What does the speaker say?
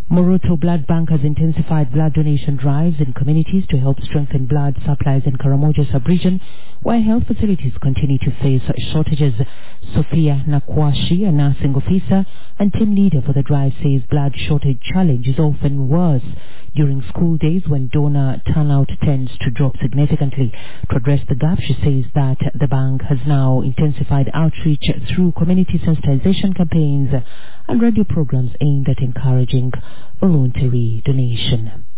Moroto Blood Bank has intensified blood donation drives in communities to help strengthen blood supplies in Karamoja sub-region, while health facilities continue to face shortages. Sophia Nakwashi, a nursing officer and team leader for the drive, says blood shortage challenge is often worse during school days when donor turnout tends to drop significantly. To address the gap, she says that the bank has now intensified outreach through community sensitization campaigns and radio programs aimed at encouraging voluntary donation.